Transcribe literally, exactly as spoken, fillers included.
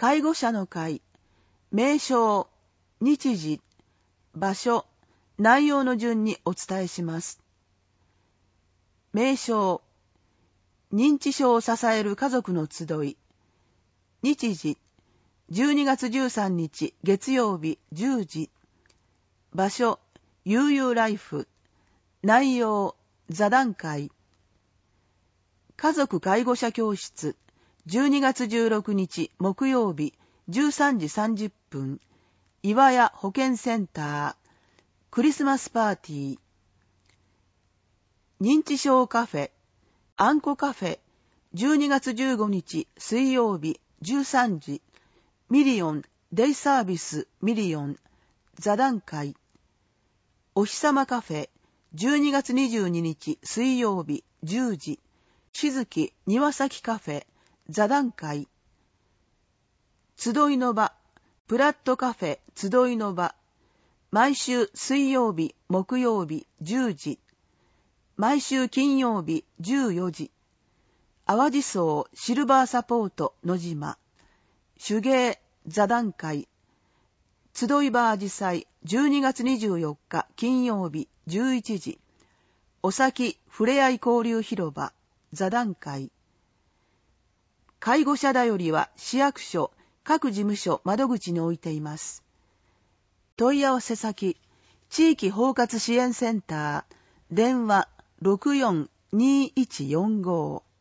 介護者の会、名称、日時、場所、内容の順にお伝えします。名称、認知症を支える家族の集い。日時、じゅうにがつじゅうさんにち月曜日じゅうじ。場所、悠々ライフ。内容、座談会。家族介護者教室、じゅうにがつじゅうろくにち木曜日じゅうさんじさんじゅっぷん。岩屋保健センター。クリスマスパーティー。認知症カフェ、あんこカフェ、じゅうにがつじゅうごにち水曜日じゅうさんじ。ミリオン、デイサービスミリオン。座談会。お日様カフェ、じゅうにがつにじゅうににち水曜日じゅうじ。しずき庭先カフェ、座談会。集いの場、プラットカフェ集いの場。毎週水曜日、木曜日じゅうじ。毎週金曜日じゅうよじ。淡路荘シルバーサポート野島。手芸座談会。集い場あじさいじゅうにがつにじゅうよっか金曜日じゅういちじ。おさきふれあい交流広場座談会。介護者だよりは市役所各事務所窓口に置いています。問い合わせ先、地域包括支援センター、電話 ろくよんにーいちよんご。